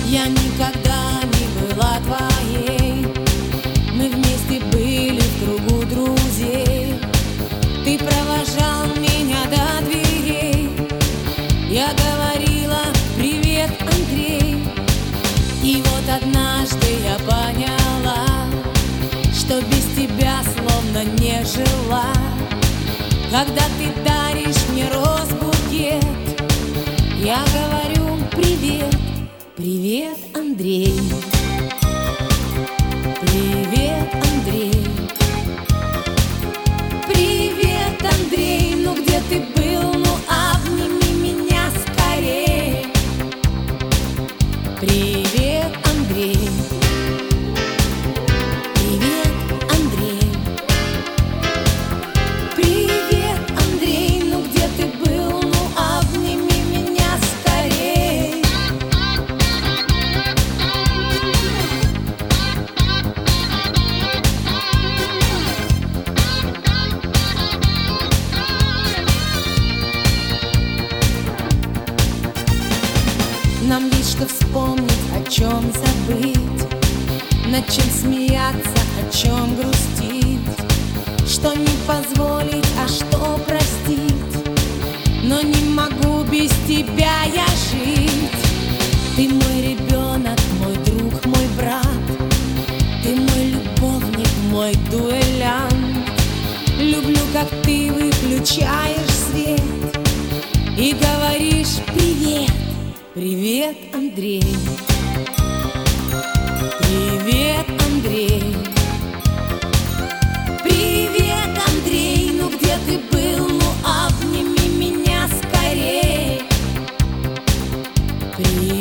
Я никогда не была твоей. Мы вместе были в кругу друзей. Ты провожал меня до дверей. Я говорила: привет, Андрей. И вот однажды я поняла, что без тебя словно не жила. Когда ты даришь мне роз-букет, я говорю: привет, привет, Андрей. Привет, Андрей. Привет, Андрей. Ну где ты был? Ну обними меня скорее. Привет, Андрей. Привет, Андрей. Привет, Андрей. Ну где ты был? Ну обними меня скорее. Нам есть что вспомнить, о чем забыть, над чем смеяться, о чем грустить, что не позволить, а что простить. Но не могу без тебя я жить. Ты мой ребенок, мой друг, мой брат. Ты мой любовник, мой дуэлянт. Люблю, как ты выключаешь свет и говоришь: привет, привет, Андрей. Привет, Андрей. Привет, Андрей. Ну где ты был? Ну обними меня скорее. Привет.